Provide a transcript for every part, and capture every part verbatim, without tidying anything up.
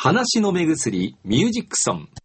話の目薬ミュージックソン。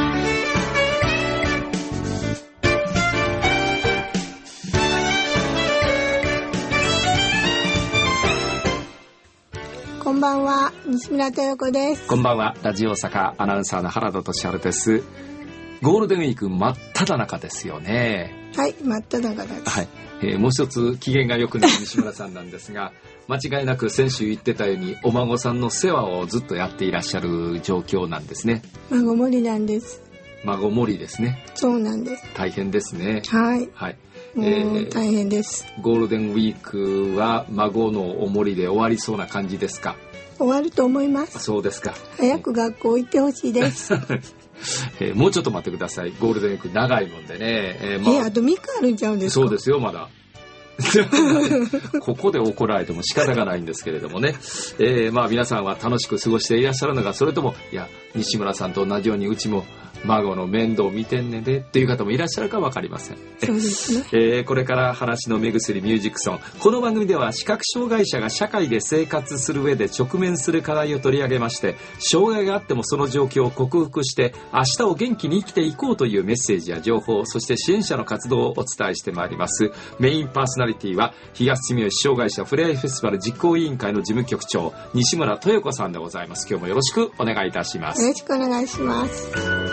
こんばんは、西村豊子です。 こんばんは、ラジオ大阪アナウンサーの原田俊治です。ゴールデンウィーク真っ只中ですよね。 はい、真っ只中です。 はい、えー、もう一つ機嫌が良くなる西村さんなんですが間違いなく先週言ってたようにお孫さんの世話をずっとやっていらっしゃる状況なんですね。 孫盛りなんです。 孫盛りですね。 そうなんです。 大変ですね。 はい、 はい、 もう大変です、 えー、ゴールデンウィークは孫のお守りで終わりそうな感じですか？ 終わると思います。 そうですか。 早く学校行ってほしいですえー、もうちょっと待ってください。ゴールデンウィーク長いもんでね、 えーまあ、えー、あとみっかあるんちゃうんですか？ そうですよ、まだここで怒られても仕方がないんですけれどもね、えー、まあ皆さんは楽しく過ごしていらっしゃるのか、それともいや西村さんと同じようにうちも孫の面倒見てんねんでっていう方もいらっしゃるか分かりません。 そうですね。 えー、これから話の目薬ミュージックソン。この番組では視覚障害者が社会で生活する上で直面する課題を取り上げまして、障害があってもその状況を克服して明日を元気に生きていこうというメッセージや情報、そして支援者の活動をお伝えしてまいります。メインパーソナリティは東住吉障害者ふれあいフェスティバル実行委員会の事務局長西村豊子さんでございます。今日もよろしくお願いいたします。 よろしくお願いします。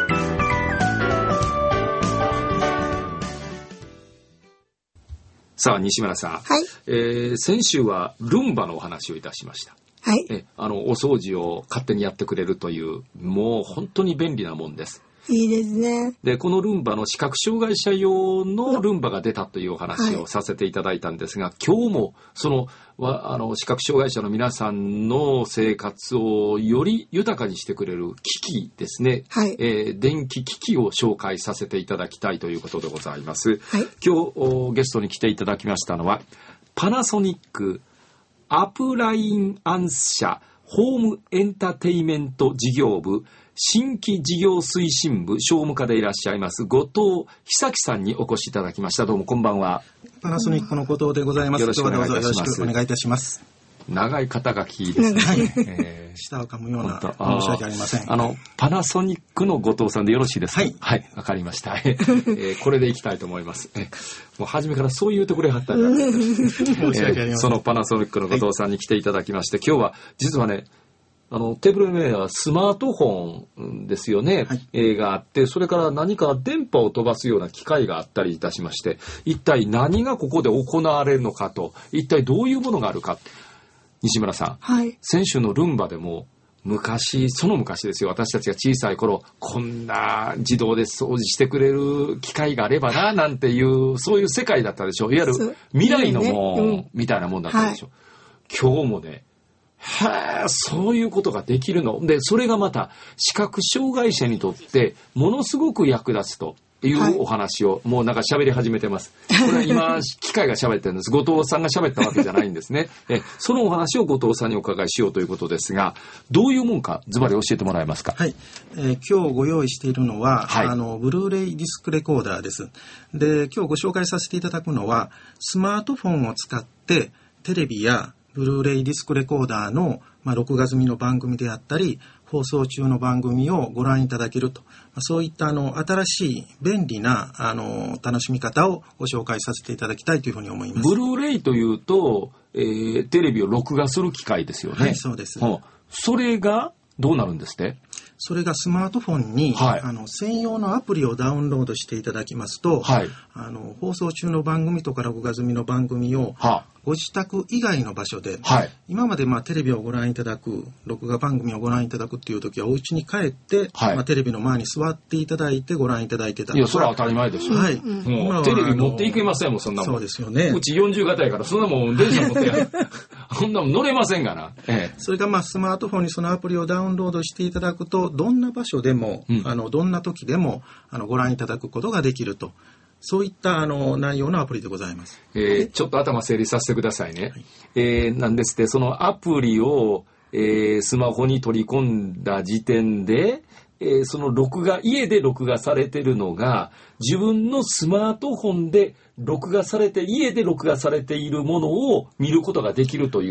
さあ西村さん、 はい、 えー、先週はルンバのお話をいたしました。 はい、 えあのお掃除を勝手にやってくれるというもう本当に便利なもんです。 いいですね。 でこのルンバの視覚障害者用のルンバが出たというお話をさせていただいたんですが、はい、今日もそのあの視覚障害者の皆さんの生活をより豊かにしてくれる機器ですね、はい、えー、電気機器を紹介させていただきたいということでございます。はい、今日ゲストに来ていただきましたのはパナソニックアプラインアンス社ホームエンターテイメント事業部新規事業推進部商務課でいらっしゃいます後藤久樹さんにお越しいただきました。どうもこんばんは。 パナソニックの後藤でございます。 よろしくお願いいたします。 よろしくお願いいたします。 長い肩書きですね。 はい、えー、舌を噛むような申し訳ありません。 あのパナソニックの後藤さんでよろしいですか？はいはい、わかりました、えー、これでいきたいと思います。えもう初めからそう言うてくれはったんじゃないですか。申し訳ありません。そのパナソニックの後藤さんに来ていただきまして、はい、今日は実はねあのテーブルの上はスマートフォンですよね、はい、えー、があって、それから何か電波を飛ばすような機械があったりいたしまして、一体何がここで行われるのかと、一体どういうものがあるか。西村さん、はい、先週のルンバでも昔、その昔ですよ、私たちが小さい頃、こんな自動で掃除してくれる機械があればななんていうそういう世界だったでしょ。いわゆる未来のもん、ね、うん、みたいなもんだったでしょ、はい、今日もね、はあ、そういうことができるので、それがまた視覚障害者にとってものすごく役立つというお話を、はい、もうなんか喋り始めてます。これは今機械が喋ってるんです。後藤さんが喋ったわけじゃないんですね。えそのお話を後藤さんにお伺いしようということですが、どういうもんかズバリ教えてもらえますか？ はい、えー、今日ご用意しているのは、はい、あのブルーレイディスクレコーダーです。で今日ご紹介させていただくのはスマートフォンを使ってテレビやブルーレイディスクレコーダーの、まあ、録画済みの番組であったり放送中の番組をご覧いただけると、まあ、そういったあの新しい便利なあの楽しみ方をご紹介させていただきたいというふうに思います。 ブルーレイというと、えー、テレビを録画する機械ですよね。 はい、そうです。 それがどうなるんですって？ それがスマートフォンに、はい、あの専用のアプリをダウンロードしていただきますと、はい、あの放送中の番組とか録画済みの番組を、はあ、ご自宅以外の場所で、はい、今までまあテレビをご覧いただく、録画番組をご覧いただくっていう時はお家に帰って、はい、まあ、テレビの前に座っていただいてご覧いただいてた。 いやそれは当たり前でしょ。はい、もうテレビ持っていけませんもん、そんなもん。 そうですよね。 うちよんじゅう型やからそんなもん電車持ってやるそんなもん乗れませんがな、ええ、 それがまあスマートフォンにそのアプリをダウンロードしていただくとどんな場所でも、うん、あのどんな時でもあのご覧いただくことができると、そういったあの内容のアプリでございます。 えー、ちょっと頭整理させてくださいね。はい、えー、なんですって、そのアプリを、えー、スマホに取り込んだ時点で、えー、その録画、家で録画されてるのが自分のスマートフォンで録画されて、家で録画されているものを見ることができるという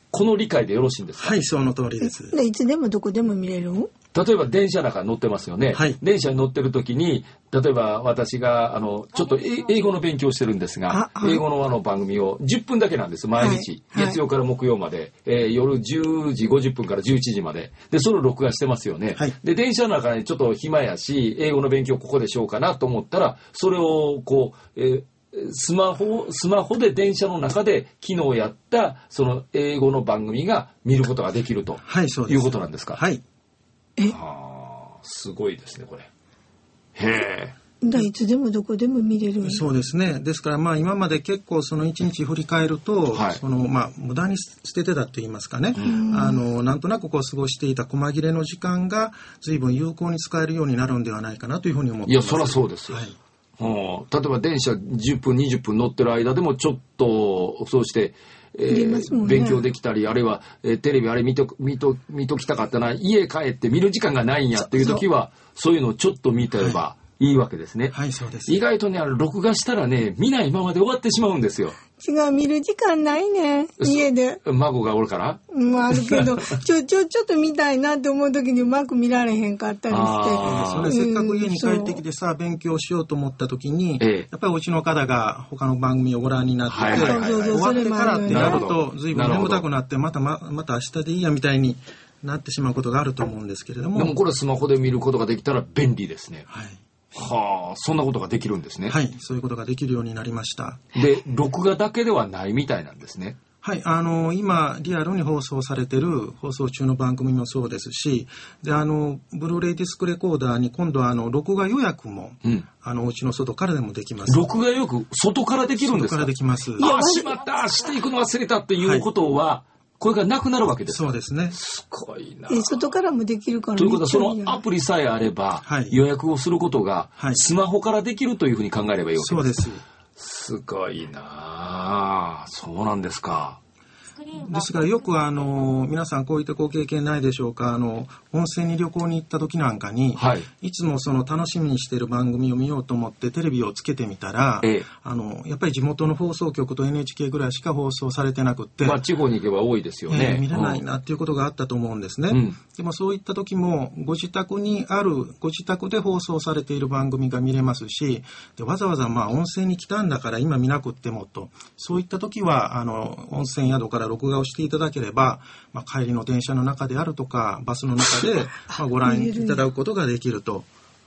この理解でよろしいんですか？ はい、その通りです。 でいつでもどこでも見れる？ 例えば電車の中に乗ってますよね、はい、電車に乗ってる時に例えば私があのちょっと英語の勉強をしてるんですが、英語のあの番組をじゅっぷんだけなんです毎日、はい、月曜から木曜まで、えー、夜じゅうじごじゅっぷんからじゅういちじまででそれを録画してますよね、はい、で電車の中にちょっと暇やし英語の勉強ここでしようかなと思ったらそれをこう、えースマホ、スマホで電車の中で昨日やったその英語の番組が見ることができると、はい、そうです。いうことなんですか？ はい。え、 はあ、すごいですねこれ。へえ。 だいつでもどこでも見れる。 そうですね。ですからまあ今まで結構その一日振り返ると、はい、そのまあ無駄に捨ててたって言いますかね。あのなんとなくこう過ごしていた細切れの時間が随分有効に使えるようになるんではないかなというふうに思っています。 いやそりゃそうですよ。はい。うん、例えば電車じゅっぷんにじゅっぷん乗ってる間でもちょっとそうして、えーね、勉強できたりあるいは、えー、テレビあれ見と見と見ときたかったな家帰って見る時間がないんやっていう時はそういうのをちょっと見てればいいわけですね。 はい、そうです。 意外とねあの録画したらね見ないままで終わってしまうんですよ。 違う、見る時間ないね家で。 孫がおるから、 うん、あるけどちょちょちょっと見たいなって思う時にうまく見られへんかったりしてそれせっかく家に帰ってきてさ、うん、勉強しようと思った時に、ええ、やっぱりうちの方が他の番組をご覧になってて、はいはいはい、終わってからってなると随分眠たくなってまた ま, また明日でいいやみたいになってしまうことがあると思うんですけれども、 でもこれスマホで見ることができたら便利ですね。 はい。 はあ、そんなことができるんですね。 はい、そういうことができるようになりました。 で、録画だけではないみたいなんですね。 はい、あの今リアルに放送されている放送中の番組もそうですし、であのブルーレイディスクレコーダーに今度はあの録画予約も、うん、あのうちの外からでもできます。 録画予約外からできるんですか？ 外からできます。 あ、しまった、していくの忘れたっていうことは、はい、これがなくなるわけですか？ そうですね。 すごいな。 え、外からもできるから。 ということはそのアプリさえあれば、はい、予約をすることがスマホからできるというふうに考えればいいわけです。 そうです。 すごいな。そうなんですか。 ですからよくあの皆さんこういったご経験ないでしょうか。あの温泉に旅行に行った時なんかに、はい、いつもその楽しみにしている番組を見ようと思ってテレビをつけてみたら、ええ、あのやっぱり地元の放送局と エヌエイチケー ぐらいしか放送されてなくって、 まあ、地方に行けば多いですよね、 えー、見れないなっていうことがあったと思うんですね、うん、でもそういった時もご自宅にあるご自宅で放送されている番組が見れますし、でわざわざまあ温泉に来たんだから今見なくってもと、そういった時はあの温泉宿から録画をしていただければ、まあ、帰りの電車の中であるとかバスの中でまあご覧いただくことができると。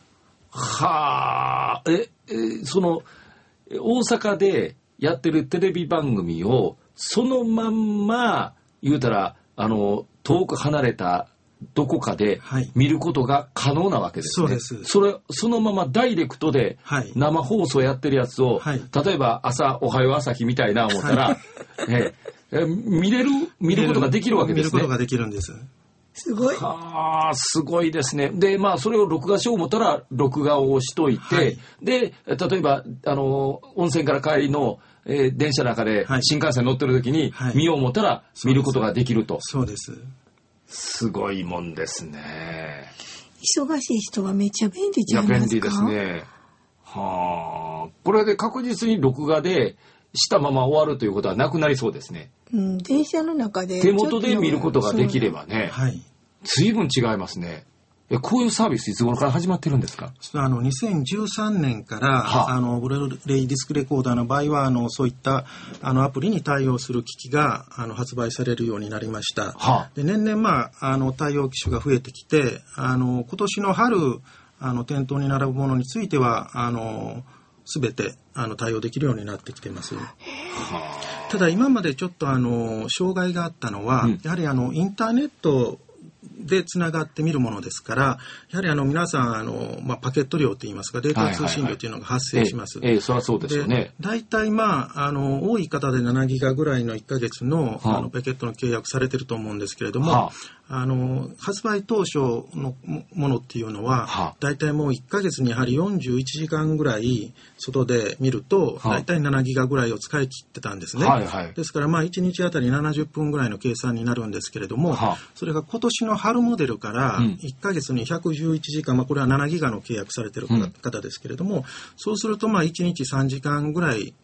はあ、え、え、その大阪でやってるテレビ番組をそのまんま言うたらあの遠く離れたどこかで見ることが可能なわけですね。 そうです。 それそのままダイレクトで生放送やってるやつを、はい、例えば朝おはよう朝日みたいな思ったら、ええ、見れる見ることができるわけですね。 見ることができるんです。 すごい。 はあ、すごいですね。で、まあそれを録画しよう思ったら録画をしといて、はい、で例えばあの温泉から帰りの、えー、電車の中で新幹線乗ってる時に見よう思ったら見ることができると。 そうです。 すごいもんですね。 忙しい人はめっちゃ便利じゃないですか。いや便利ですね。はあ、これで確実に録画でしたまま終わるということはなくなりそうですね。 うん、電車の中で手元で見ることができればね、はい、随分違いますね。え、こういうサービスいつ頃から始まってるんですか？ あのにせんじゅうさんねんから、はあ、あのブルーレイディスクレコーダーの場合はあのそういったあのアプリに対応する機器があの発売されるようになりました、はあ、で年々、まあ、あの対応機種が増えてきてあの今年の春あの店頭に並ぶものについてはあの全てあの対応できるようになってきています。ただ今までちょっとあの障害があったのは、うん、やはりあのインターネットでつながって見るものですから、やはりあの皆さんあの、まあ、パケット量といいますかデータ通信量というのが発生します。 ええ、そりゃそうですよね。 だいたいまああの多い方でななギガぐらいのいっかげつ の,、はあ、あのパケットの契約されてると思うんですけれども、はあ、あの発売当初のものっていうのは、はあ、だいたいもういっかげつにやはりよんじゅういちじかんぐらい外で見ると、はあ、だいたいななギガぐらいを使い切ってたんですね、はいはい、ですからまあいちにちあたりななじゅっぷんぐらいの計算になるんですけれども、はあ、それが今年の春モデルからいっかげつにひゃくじゅういちじかん、まあ、これはななギガの契約されてる方ですけれども、うん、そうするとまあいちにちさんじかんぐらい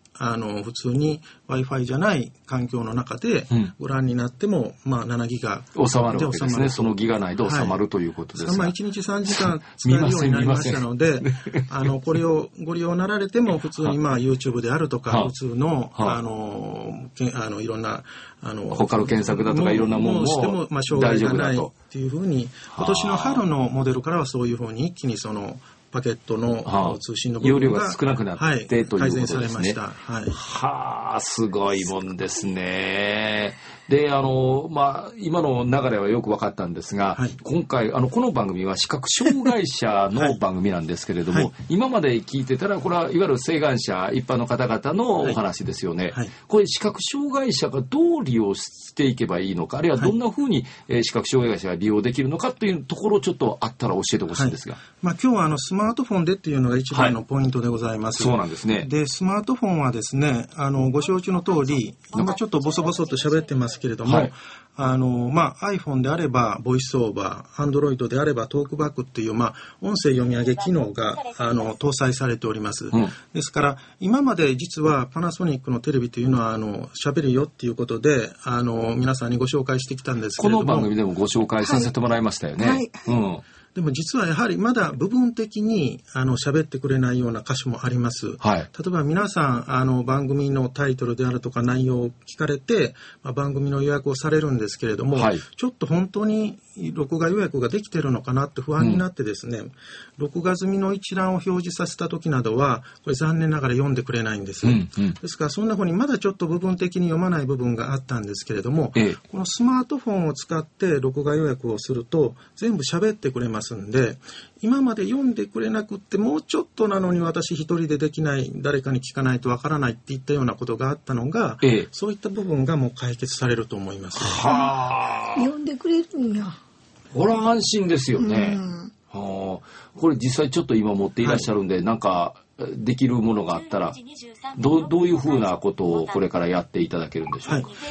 あの普通に Wi-Fi じゃない環境の中でご覧になっても、うん、まあ、ななギガ収まるわけですね。そのギガ内で収まる、はい、ということですが、 まあ、いちにちさんじかん使えるようになりましたのであのこれをご利用なられても普通に、まあ、YouTube であるとか普通の、あのあのいろんなあの他の検索だとかいろんなものもしても、まあ、障害がないっていうふうに今年の春のモデルからはそういうふうに一気にそのパケットの通信の部分が、 容量が少なくなって、はい、ということですね。改善されました。 はい。 はあ、すごいもんですね。で、あの、まあ、今の流れはよく分かったんですが、はい、今回、あの、この番組は視覚障害者の番組なんですけれども、はいはい、今まで聞いてたら、これはいわゆる晴眼者、一般の方々のお話ですよね。はいはい、これ、視覚障害者がどう利用していけばいいのか、あるいはどんなふうに、はい、視覚障害者が利用できるのかというところをちょっとあったら教えてほしいんですが。はい、 まあ、今日はあの、スマートフォンでっていうのが一番のポイントでございます。 はい、そうなんですね。 で、スマートフォンはですね、あの、ご承知の通り、今ちょっとボソボソと喋ってますけれども、はい、あの、まあ、iPhone であれば、ボイスオーバー、Android であれば、トークバックっていう、まあ、音声読み上げ機能が、あの、搭載されております。うん、ですから、今まで実はパナソニックのテレビというのは、あの、喋るよっていうことで、あの、皆さんにご紹介してきたんですけれども。 この番組でもご紹介させてもらいましたよね。はいはい、うん。 でも実はやはりまだ部分的にあの喋ってくれないような箇所もあります。はい、例えば皆さんあの番組のタイトルであるとか内容を聞かれて、まあ、番組の予約をされるんですけれども、はい、ちょっと本当に録画予約ができているのかなって不安になってですね、うん、録画済みの一覧を表示させた時などはこれ残念ながら読んでくれないんです。うんうん、ですからそんなふうにまだちょっと部分的に読まない部分があったんですけれども、ええ、このスマートフォンを使って録画予約をすると全部喋ってくれますんで、今まで読んでくれなくってもうちょっとなのに私一人でできない、誰かに聞かないとわからないっていったようなことがあったのが、ええ、そういった部分がもう解決されると思います。 はあ、読んでくれるんや。 これは安心ですよね。うん、はあ、これ実際ちょっと今持っていらっしゃるんで、はい、なんかできるものがあったらどう、どういうふうなことをこれからやっていただけるんでしょうか。はい、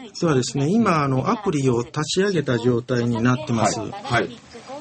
ではですね、今あのアプリを立ち上げた状態になってます。はいはい、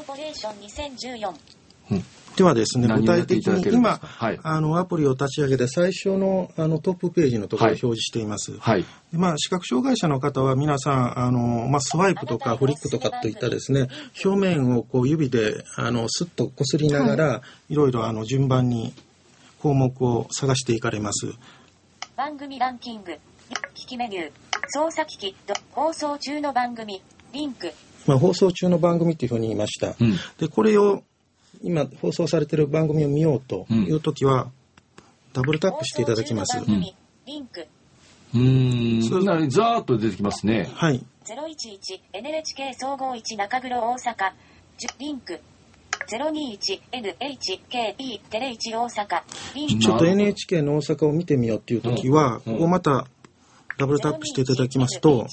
うん、ではですね、具体的に今、はい、あのアプリを立ち上げて最初のあのトップページのところを表示しています。はいはい、まあ、視覚障害者の方は皆さんあの、まあ、スワイプとかフリックとかといったですね、表面をこう指であのスッとこすりながら、はい、いろいろあの順番に項目を探していかれます。 番組ランキング、機器メニュー、操作機器、放送中の番組、リンク。 まあ、放送中の番組というふうに言いました。うん、で、これを今放送されている番組を見ようというときは、うん、ダブルタップしていただきます。うん、リンク。 うーん。それなりにザーッと出てきますね。 はい。 ゼロいちいちエヌエイチケー 総合いち中黒大阪。リンク。ゼロにいちエヌエイチケービー テレいち大阪。リンク。 ちょっと エヌエイチケー の大阪を見てみようっていうときは、うんうん、ここまたダブルタップしていただきますと、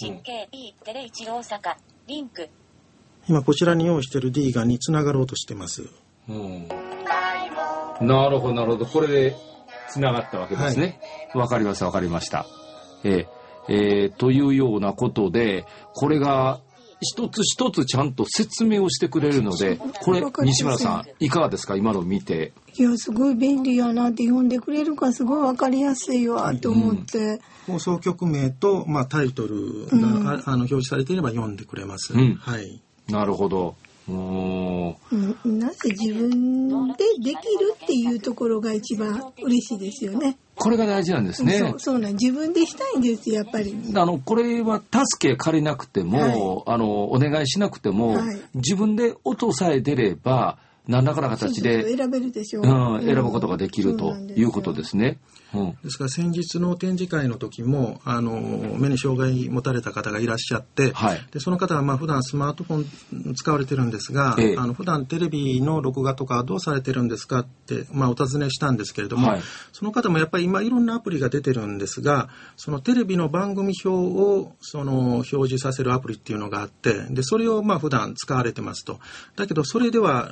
今こちらに用意している D がにつながろうとしてます。うん、 なるほどなるほど、これでつながったわけですね。わ、はい、かりましたわかりました。えーえー、というようなことで、これが一つ一つちゃんと説明をしてくれるので、これ西村さんいかがですか、今の見て。 いや、すごい便利やなって、読んでくれるからすごいわかりやすいわと思って、うん、 放送局名と、まあ、タイトルが、うん、ああの表示されていれば読んでくれます。うん、はい。 なるほど。おうん、なぜ自分でできるっていうところが一番嬉しいですよね。 これが大事なんですね。 そう、そうなん、自分でしたいんですやっぱり。 あのこれは助け借りなくても、はい、あのお願いしなくても、はい、自分で音さえ出れば何らかの形でそうそうそう選べるでしょう、 うん、選ぶことができるということですね。うん、 ですから先日の展示会の時もあの目に障害持たれた方がいらっしゃって、はい、でその方はまあ普段スマートフォン使われてるんですが、ええ、あの普段テレビの録画とかどうされてるんですかって、まあ、お尋ねしたんですけれども、はい、その方もやっぱり今いろんなアプリが出てるんですが、そのテレビの番組表をその表示させるアプリっていうのがあって、でそれをまあ普段使われてますと。だけどそれでは録画が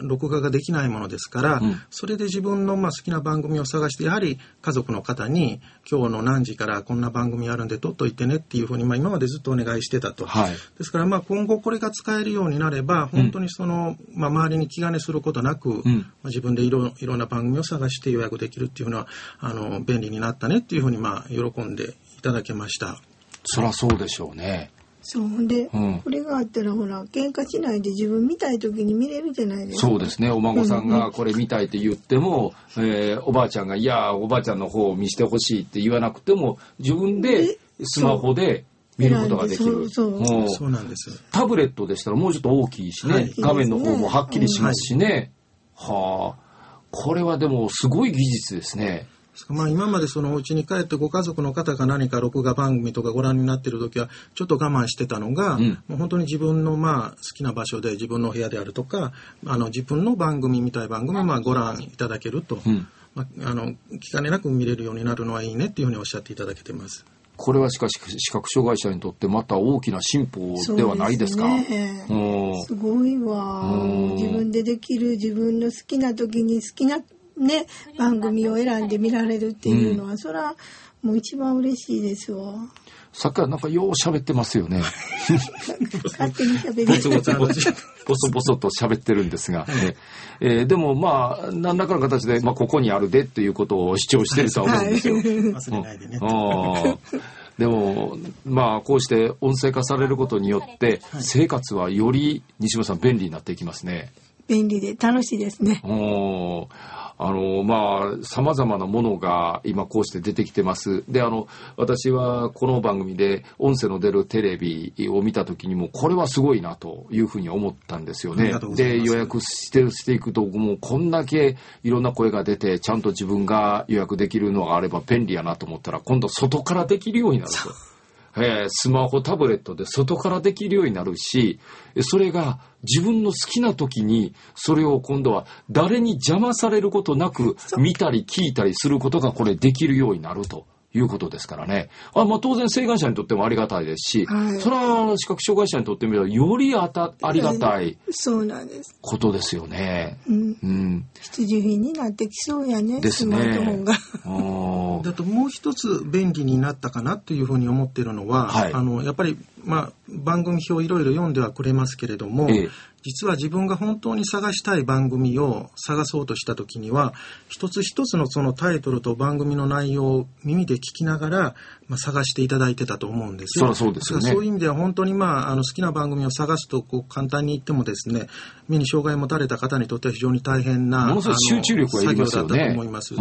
ができないものですから、うん、それで自分のまあ好きな番組を探して、やはり家族の方に今日の何時からこんな番組あるんで撮っといてねっていうふうに、まあ、今までずっとお願いしてたと、はい、ですからまあ今後これが使えるようになれば本当にその、まあ、周りに気兼ねすることなく、うん、まあ、自分でいろいろな番組を探して予約できるっていうのはあの便利になったねっていうふうにまあ喜んでいただけました。 そりゃそうでしょうね。 そうで、うん、これがあったらほら喧嘩しないで自分見たい時に見れるじゃないですか。 そうですね。お孫さんがこれ見たいって言っても、うんうん、えー、おばあちゃんがいやおばあちゃんの方を見せてほしいって言わなくても自分でスマホで見ることができる。 そうそう、そうなんです。 タブレットでしたらもうちょっと大きいしね、はい、画面の方もはっきりしますしね、うん、はあ、これはでもすごい技術ですね。 まあ、今までそのお家に帰ってご家族の方が何か録画番組とかご覧になっている時はちょっと我慢してたのが、うん、もう本当に自分のまあ好きな場所で自分の部屋であるとか、あの自分の番組見たい番組をまあご覧いただけると、うん、まあ、あの気兼ねなく見れるようになるのはいいねっていうふうにおっしゃっていただけてます。 これはしかし視覚障害者にとってまた大きな進歩ではないですか。 そうですね、すごいわ。自分でできる、自分の好きな時に好きなね、番組を選んで見られるっていうのは、うん、それはもう一番嬉しいですわ。 さっきからなんかよう喋ってますよね。 勝手に喋ってボソボソボソボソボソと喋ってるんですが、ね、えー、でもまあ何らかの形で、まあ、ここにあるでっていうことを主張してるとは思うんですよ。 忘れないでね。 あでもまあこうして音声化されることによって生活はより西村さん便利になっていきますね。 便利で楽しいですね。 おあのまあ様々なものが今こうして出てきてます。で、あの私はこの番組で音声の出るテレビを見た時にもこれはすごいなというふうに思ったんですよね。で、予約してしていくともうこんだけいろんな声が出てちゃんと自分が予約できるのがあれば便利やなと思ったら今度外からできるようになると。えー、スマホタブレットで外からできるようになるし、それが自分の好きな時にそれを今度は誰に邪魔されることなく見たり聞いたりすることがこれできるようになるということですからね。あ、まあ、当然請願者にとってもありがたいですし、はい、それは視覚障害者にとってみればよりあたありがたいことですよね。 うんうん、必需品になってきそうやね。 ですね。スマートフォンがだともう一つ便利になったかなというふうに思っているのは、はい、あのやっぱり、まあ、番組表いろいろ読んではくれますけれども、ええ、実は自分が本当に探したい番組を探そうとしたときには一つ一つのそのタイトルと番組の内容を耳で聞きながら、まあ、探していただいてたと思うんですよ。 そうですよね。 そういう意味では本当に、まあ、あの好きな番組を探すとこう簡単に言ってもですね、目に障害を持たれた方にとっては非常に大変なものすごい集中力がいりますよね。 作業だったと思います。 うん、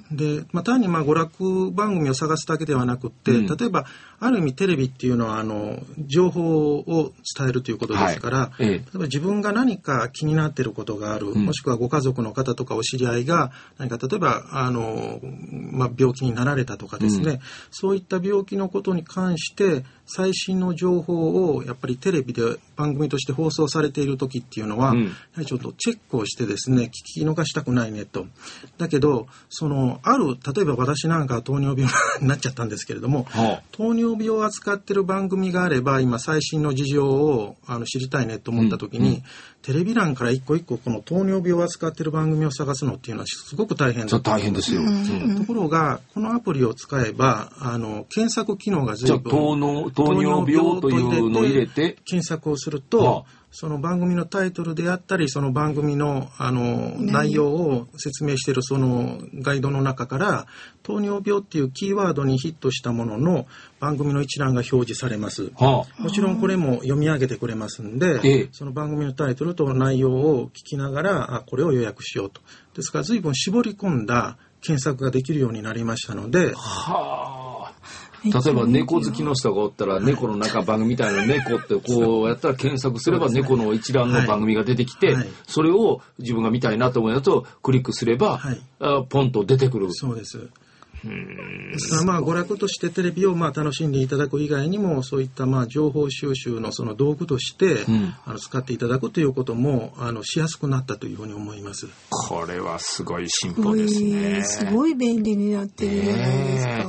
で、まあ、単にまあ娯楽番組を探すだけではなくって、うん、例えばある意味テレビっていうのはあの情報を伝えるということですから、はい、ええ、例えば自分が何か気になっていることがある、うん、もしくはご家族の方とかお知り合いが何か例えばあの、まあ、病気になられたとかですね、うん、そういった病気のことに関して最新の情報をやっぱりテレビで番組として放送されている時っていうのは、うん、やはりちょっとチェックをしてですね、聞き逃したくないねと。だけどそのある例えば私なんかは糖尿病になっちゃったんですけれども、はあ、糖尿病を扱っている番組があれば今最新の事情をあの知りたいねと思った時に、うんうん、テレビ欄から一個一個この糖尿病を扱っている番組を探すのっていうのはすごく大変だ。 大変ですよ。うん、 ところがこのアプリを使えばあの検索機能が随分糖尿糖尿病というのを入れて検索をすると、はあ、その番組のタイトルであったりその番組の、あの内容を説明しているそのガイドの中から糖尿病っていうキーワードにヒットしたものの番組の一覧が表示されます、はあ、もちろんこれも読み上げてくれますんで、ええ、その番組のタイトルと内容を聞きながらあこれを予約しようと。ですから随分絞り込んだ検索ができるようになりましたので、 はあ、例えば猫好きの人がおったら猫の中番組みたいな猫ってこうやったら検索すれば猫の一覧の番組が出てきて、それを自分が見たいなと思うやつをクリックすれば、はい、あポンと出てくる。 そうです。ですからまあ娯楽としてテレビをまあ楽しんでいただく以外にもそういったまあ情報収集のその道具として、うん、あの使っていただくということもあのしやすくなったというふうに思います。 これはすごい進歩ですね。 すごい便利になってるじゃないですか。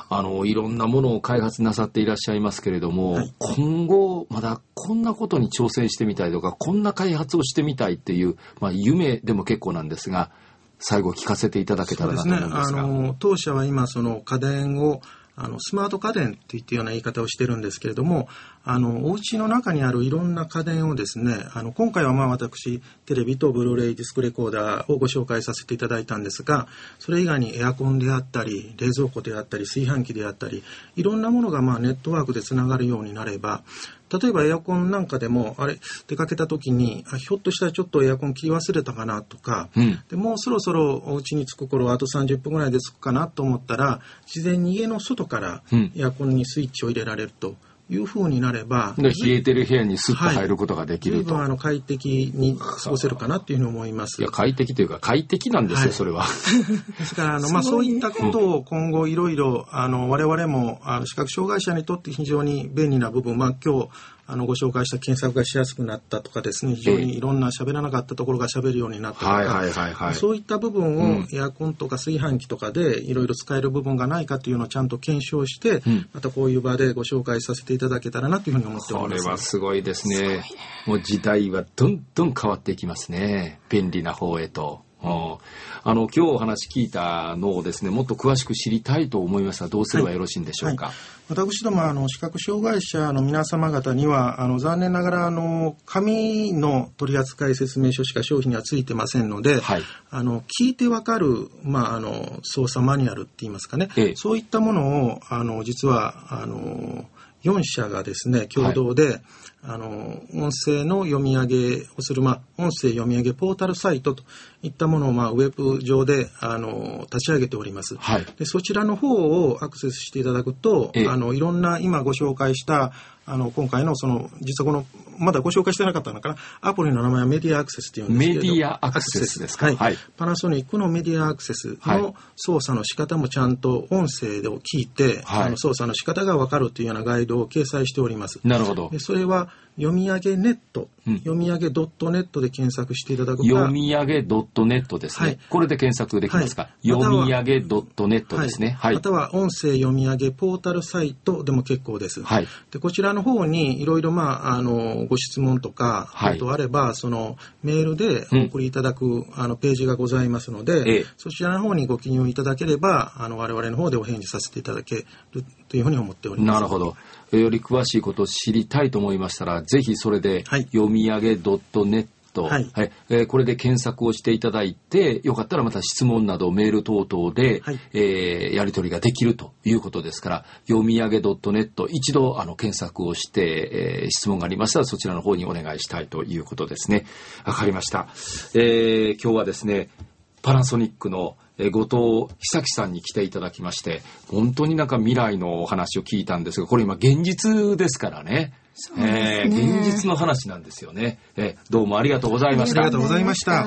あのいろんなものを開発なさっていらっしゃいますけれども、はい、今後まだこんなことに挑戦してみたいとかこんな開発をしてみたいっていう、まあ、夢でも結構なんですが最後聞かせていただけたらなと思うんですが。 そうですね、あの当社は今その家電をあのスマート家電といったような言い方をしてるんですけれども、あのお家の中にあるいろんな家電をですね、あの今回はまあ私テレビとブルーレイディスクレコーダーをご紹介させていただいたんですが、それ以外にエアコンであったり冷蔵庫であったり炊飯器であったりいろんなものがまあネットワークでつながるようになれば、例えばエアコンなんかでもあれ出かけた時にあひょっとしたらちょっとエアコン切り忘れたかなとか、うん、でもうそろそろお家に着く頃あとさんじゅっぷんぐらいで着くかなと思ったら事前に家の外からエアコンにスイッチを入れられるという風になれば、 で冷えてる部屋にスッと入ることができると、 はい、十分あの快適に過ごせるかなっていうふうに思います。 いや快適というか快適なんですよ、はい、それはですからあの、まあ、そういったことを今後いろいろあの我々もあの視覚障害者にとって非常に便利な部分、まあ、今日あのご紹介した検索がしやすくなったとかですね、非常にいろんな喋らなかったところが喋るようになったとか、はいはいはいはい、そういった部分をエアコンとか炊飯器とかでいろいろ使える部分がないかというのをちゃんと検証して、うん、またこういう場でご紹介させていただけたらなというふうに思っております。 これはすごいですね。すごいね。もう時代はどんどん変わっていきますね。便利な方へと。あの今日お話聞いたのをですねもっと詳しく知りたいと思いますがどうすればよろしいんでしょうか。はいはい、私どもあの視覚障害者の皆様方にはあの残念ながらあの紙の取扱説明書しか商品にはついてませんので、はい、あの聞いてわかる、まあ、あの操作マニュアルって言いますかね、ええ、そういったものをあの実はあのよん社がですね共同で、はい、あの音声の読み上げをする、まあ、音声読み上げポータルサイトといったものを、まあ、ウェブ上であの立ち上げております、はい、でそちらの方をアクセスしていただくと、あのいろんな今ご紹介したあの今回のその実はこのまだご紹介してなかったのかな、アプリの名前はメディアアクセスっていうんですけど、 メディアアクセスですか、 はいはい、パナソニックのメディアアクセスの操作の仕方もちゃんと音声を聞いて、はい、あの操作の仕方が分かるというようなガイドを掲載しております。 なるほど。 でそれは読み上げネット、うん、読み上げドットネットで検索していただくか、 読み上げドットネットですね、はい、これで検索できますか、はい、読み上げドットネットですね、はい、 または音声読み上げポータルサイトでも結構です、はい、でこちらの方にいろいろまああのご質問とか、はい、とあればそのメールでお送りいただく、うん、あのページがございますので、ええ、そちらの方にご記入いただければあの我々の方でお返事させていただけるというふうに思っております。 なるほど。より詳しいことを知りたいと思いましたらぜひそれで読み上げドットネット、はいはいえー、これで検索をしていただいてよかったらまた質問などメール等々で、はいえー、やり取りができるということですから読み上げドットネット一度あの検索をして、えー、質問がありましたらそちらの方にお願いしたいということですね。わかりました、えー、今日はですねパナソニックの後藤久樹さんに来ていただきまして本当になんか未来のお話を聞いたんですがこれ今現実ですからね。そうですね、えー、現実の話なんですよね、えー、どうもありがとうございました。 ありがとうございました。